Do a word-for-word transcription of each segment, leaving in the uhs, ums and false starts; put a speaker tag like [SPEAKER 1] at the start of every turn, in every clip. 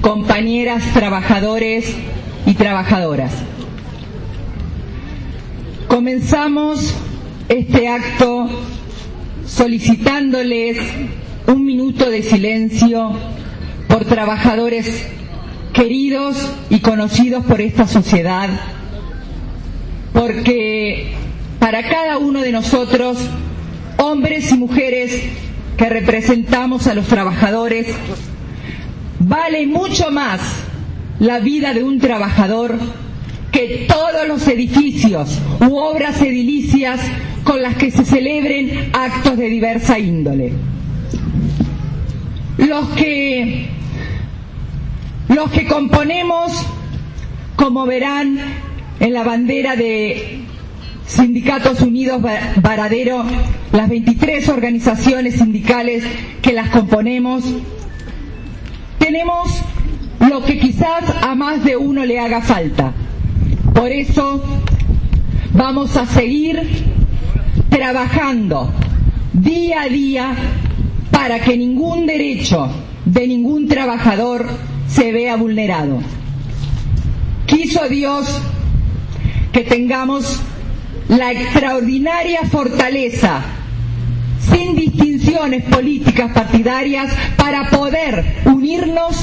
[SPEAKER 1] compañeras trabajadores y trabajadoras. Comenzamos este acto solicitándoles un minuto de silencio por trabajadores queridos y conocidos por esta sociedad, porque para cada uno de nosotros, hombres y mujeres que representamos a los trabajadores, vale mucho más la vida de un trabajador que todos los edificios u obras edilicias con las que se celebren actos de diversa índole. Los que, los que componemos, como verán en la bandera de Sindicatos Unidos Varadero, las veintitrés organizaciones sindicales que las componemos, tenemos lo que quizás a más de uno le haga falta. Por eso vamos a seguir trabajando día a día para que ningún derecho de ningún trabajador se vea vulnerado. Quiso Dios que tengamos la extraordinaria fortaleza, sin distinciones políticas partidarias, para poder unirnos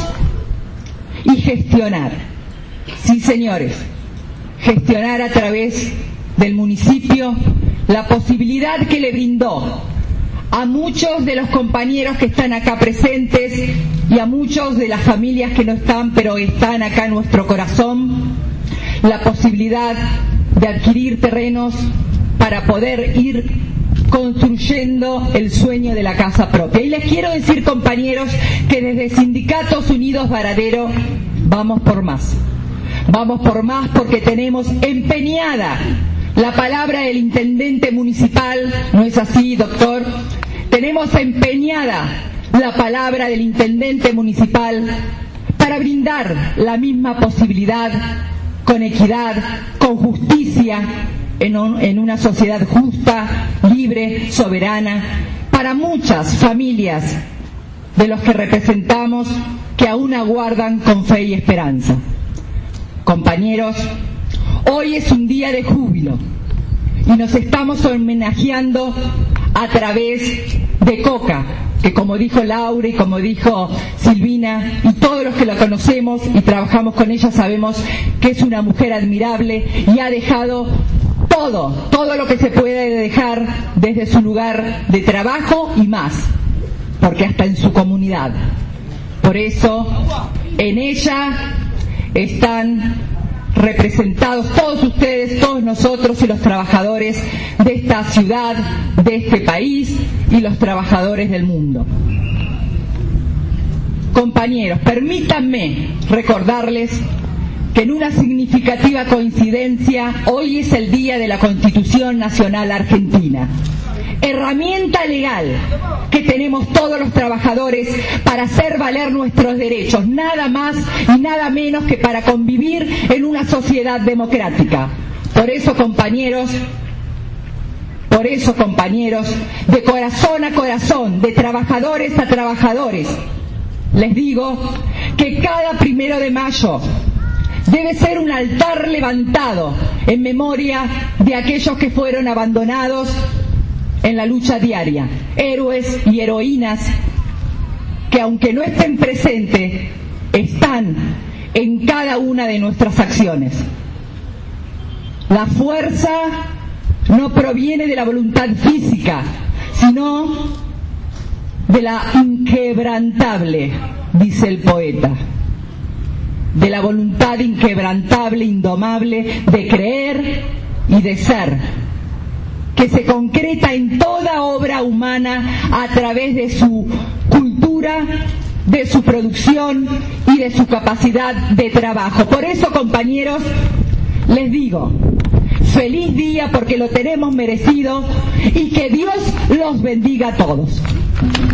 [SPEAKER 1] y gestionar. Sí, señores, gestionar a través del municipio la posibilidad que le brindó a muchos de los compañeros que están acá presentes y a muchos de las familias que no están, pero están acá en nuestro corazón, la posibilidad de adquirir terrenos para poder ir construyendo el sueño de la casa propia. Y les quiero decir, compañeros, que desde Sindicatos Unidos Varadero vamos por más. Vamos por más porque tenemos empeñada la palabra del intendente municipal, ¿no es así, doctor? Tenemos empeñada la palabra del intendente municipal para brindar la misma posibilidad, con equidad, con justicia, en, un, en una sociedad justa, libre, soberana, para muchas familias de los que representamos que aún aguardan con fe y esperanza. Compañeros, hoy es un día de júbilo y nos estamos homenajeando a través de Coca, que como dijo Laura y como dijo Silvina y todos los que la conocemos y trabajamos con ella sabemos que es una mujer admirable y ha dejado todo, todo lo que se puede dejar desde su lugar de trabajo y más, porque hasta en su comunidad. Por eso, en ella están representados todos ustedes, todos nosotros y los trabajadores de esta ciudad, de este país y los trabajadores del mundo. Compañeros, permítanme recordarles que en una significativa coincidencia hoy es el día de la Constitución Nacional Argentina, herramienta legal que tenemos todos los trabajadores para hacer valer nuestros derechos, nada más y nada menos que para convivir en una sociedad democrática. Por eso, compañeros, por eso, compañeros, de corazón a corazón, de trabajadores a trabajadores, les digo que cada primero de mayo debe ser un altar levantado en memoria de aquellos que fueron abandonados en la lucha diaria, héroes y heroínas que aunque no estén presentes, están en cada una de nuestras acciones. La fuerza no proviene de la voluntad física, sino de la inquebrantable, dice el poeta, de la voluntad inquebrantable, indomable, de creer y de ser, que se concreta en toda obra humana a través de su cultura, de su producción y de su capacidad de trabajo. Por eso, compañeros, les digo, feliz día porque lo tenemos merecido y que Dios los bendiga a todos.